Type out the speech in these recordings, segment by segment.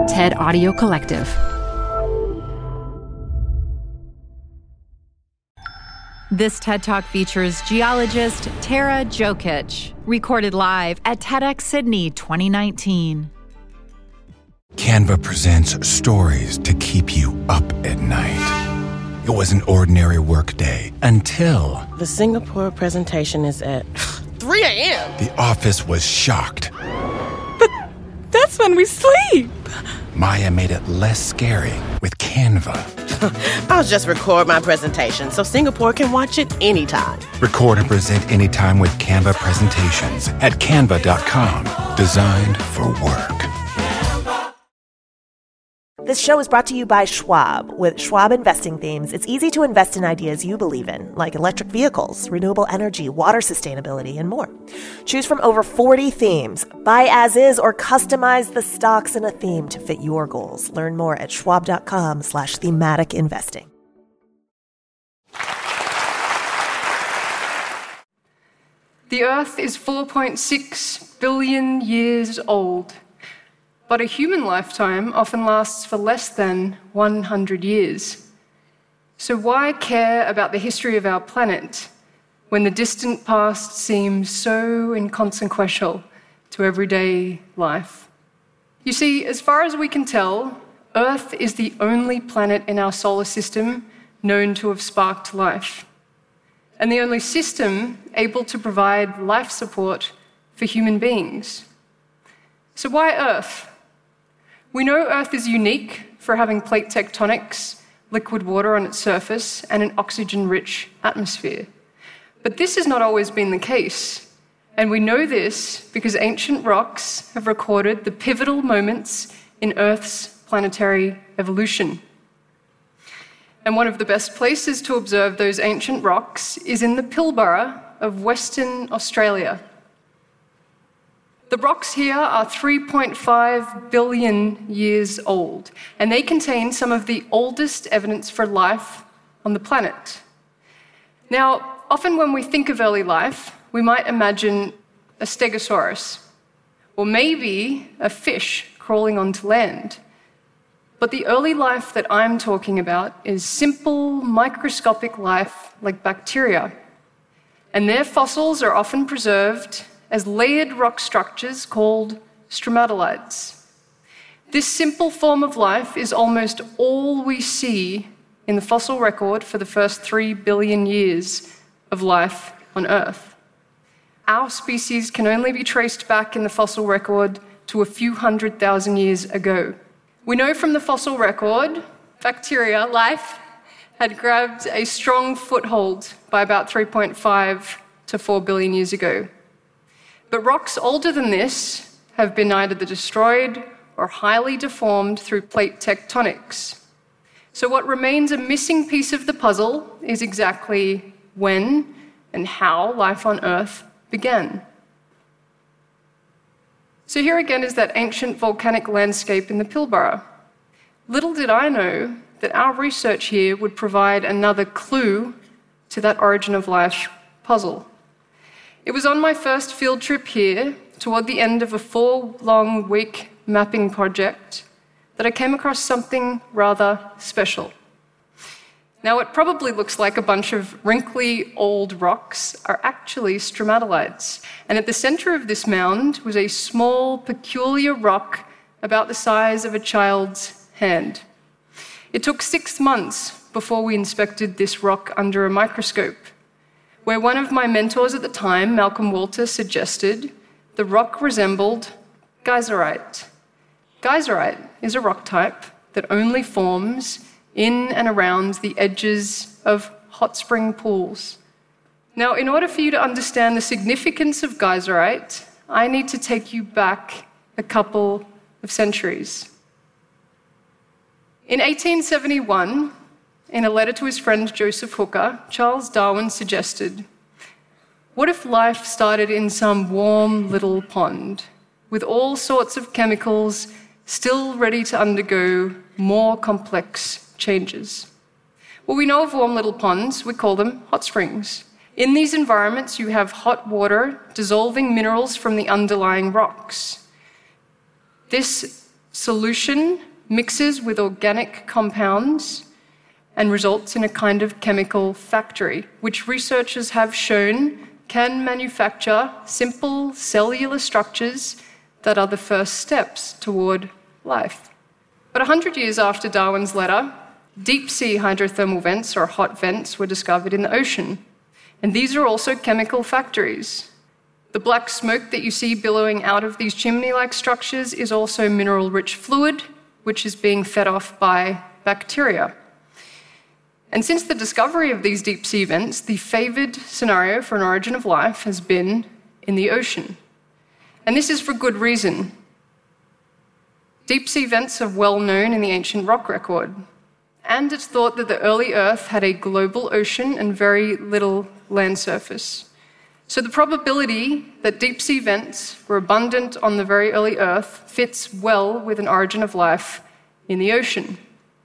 TED Audio Collective. This TED Talk features geologist Tara Jokic, recorded live at TEDx Sydney 2019. Canva presents stories to keep you up at night. It was an ordinary workday until... The Singapore presentation is at 3 a.m. The office was shocked. But that's when we sleep. Maya made it less scary with Canva. I'll just record my presentation so Singapore can watch it anytime. Record and present anytime with Canva presentations at canva.com. Designed for work. This show is brought to you by Schwab. With Schwab investing themes, it's easy to invest in ideas you believe in, like electric vehicles, renewable energy, water sustainability, and more. Choose from over 40 themes. Buy as is or customize the stocks in a theme to fit your goals. Learn more at schwab.com/thematic investing. The Earth is 4.6 billion years old. But a human lifetime often lasts for less than 100 years. So why care about the history of our planet when the distant past seems so inconsequential to everyday life? You see, as far as we can tell, Earth is the only planet in our solar system known to have sparked life, and the only system able to provide life support for human beings. So why Earth? We know Earth is unique for having plate tectonics, liquid water on its surface, and an oxygen-rich atmosphere. But this has not always been the case. And we know this because ancient rocks have recorded the pivotal moments in Earth's planetary evolution. And one of the best places to observe those ancient rocks is in the Pilbara of Western Australia. The rocks here are 3.5 billion years old, and they contain some of the oldest evidence for life on the planet. Now, often when we think of early life, we might imagine a stegosaurus, or maybe a fish crawling onto land. But the early life that I'm talking about is simple, microscopic life like bacteria, and their fossils are often preserved as layered rock structures called stromatolites. This simple form of life is almost all we see in the fossil record for the first 3 billion years of life on Earth. Our species can only be traced back in the fossil record to a few 100,000 years ago. We know from the fossil record, bacteria, life, had grabbed a strong foothold by about 3.5 to 4 billion years ago. But rocks older than this have been either destroyed or highly deformed through plate tectonics. So what remains a missing piece of the puzzle is exactly when and how life on Earth began. So here again is that ancient volcanic landscape in the Pilbara. Little did I know that our research here would provide another clue to that origin of life puzzle. It was on my first field trip here, toward the end of a 4-long-week mapping project, that I came across something rather special. Now, what probably looks like a bunch of wrinkly old rocks are actually stromatolites, and at the center of this mound was a small, peculiar rock about the size of a child's hand. It took 6 months before we inspected this rock under a microscope, where one of my mentors at the time, Malcolm Walter, suggested the rock resembled geyserite. Geyserite is a rock type that only forms in and around the edges of hot spring pools. Now, in order for you to understand the significance of geyserite, I need to take you back a couple of centuries. In 1871, in a letter to his friend Joseph Hooker, Charles Darwin suggested, what if life started in some warm little pond with all sorts of chemicals still ready to undergo more complex changes? Well, we know of warm little ponds, we call them hot springs. In these environments, you have hot water dissolving minerals from the underlying rocks. This solution mixes with organic compounds and results in a kind of chemical factory, which researchers have shown can manufacture simple cellular structures that are the first steps toward life. But 100 years after Darwin's letter, deep-sea hydrothermal vents, or hot vents, were discovered in the ocean. And these are also chemical factories. The black smoke that you see billowing out of these chimney-like structures is also mineral-rich fluid, which is being fed off by bacteria. And since the discovery of these deep-sea vents, the favoured scenario for an origin of life has been in the ocean. And this is for good reason. Deep-sea vents are well known in the ancient rock record. And it's thought that the early Earth had a global ocean and very little land surface. So the probability that deep-sea vents were abundant on the very early Earth fits well with an origin of life in the ocean.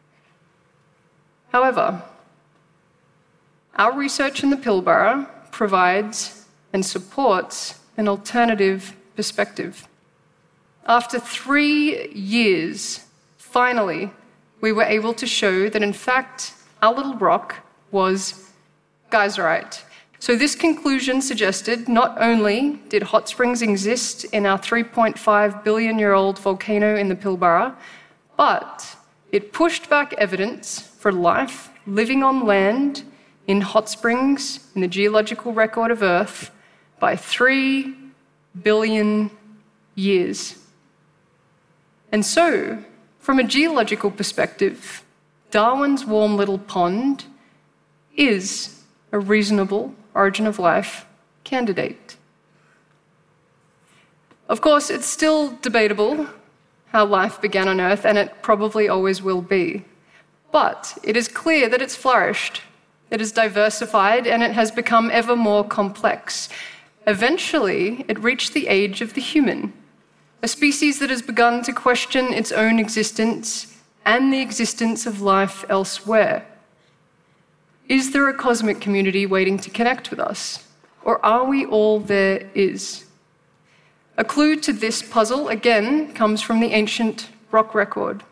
However, our research in the Pilbara provides and supports an alternative perspective. After 3 years, finally, we were able to show that, in fact, our little rock was geyserite. So this conclusion suggested not only did hot springs exist in our 3.5 billion-year-old volcano in the Pilbara, but it pushed back evidence for life living on land in hot springs in the geological record of Earth by 3 billion years. And so, from a geological perspective, Darwin's warm little pond is a reasonable origin of life candidate. Of course, it's still debatable how life began on Earth, and it probably always will be. But it is clear that it's flourished, it is diversified, and it has become ever more complex. Eventually, it reached the age of the human, a species that has begun to question its own existence and the existence of life elsewhere. Is there a cosmic community waiting to connect with us? Or are we all there is? A clue to this puzzle, again, comes from the ancient rock record.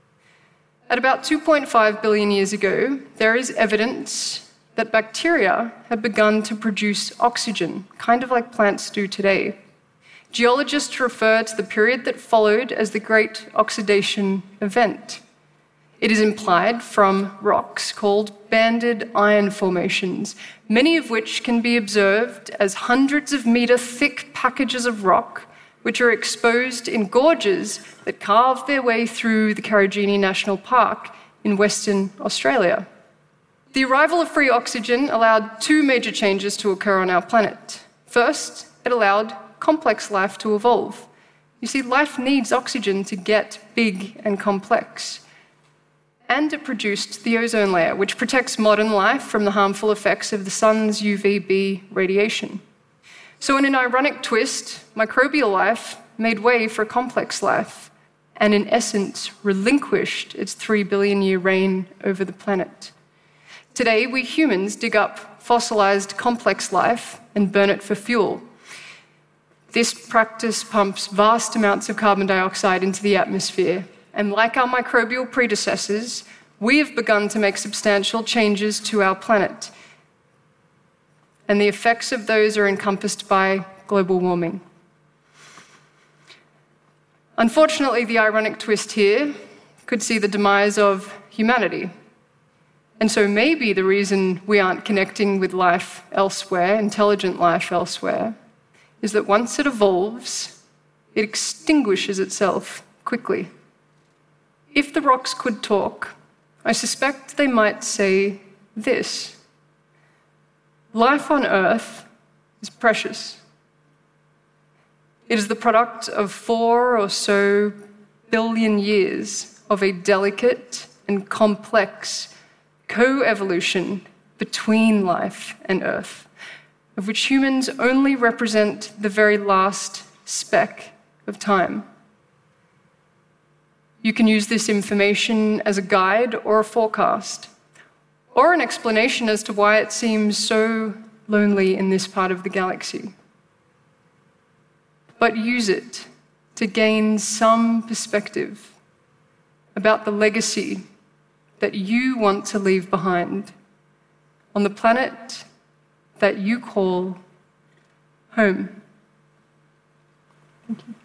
At about 2.5 billion years ago, there is evidence that bacteria had begun to produce oxygen, kind of like plants do today. Geologists refer to the period that followed as the Great Oxidation Event. It is implied from rocks called banded iron formations, many of which can be observed as hundreds of metre thick packages of rock which are exposed in gorges that carve their way through the Karijini National Park in Western Australia. The arrival of free oxygen allowed 2 major changes to occur on our planet. First, it allowed complex life to evolve. You see, life needs oxygen to get big and complex. And it produced the ozone layer, which protects modern life from the harmful effects of the sun's UVB radiation. So in an ironic twist, microbial life made way for complex life, and in essence relinquished its 3 billion-year reign over the planet. Today, we humans dig up fossilized complex life and burn it for fuel. This practice pumps vast amounts of carbon dioxide into the atmosphere, and like our microbial predecessors, we have begun to make substantial changes to our planet. And the effects of those are encompassed by global warming. Unfortunately, the ironic twist here could see the demise of humanity. And so maybe the reason we aren't connecting with life elsewhere, intelligent life elsewhere, is that once it evolves, it extinguishes itself quickly. If the rocks could talk, I suspect they might say this: life on Earth is precious. It is the product of 4 or so billion years of a delicate and complex co-evolution between life and Earth, of which humans only represent the very last speck of time. You can use this information as a guide or a forecast, or an explanation as to why it seems so lonely in this part of the galaxy. But use it to gain some perspective about the legacy that you want to leave behind on the planet that you call home. Thank you.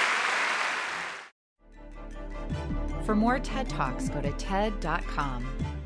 For more TED Talks, go to TED.com.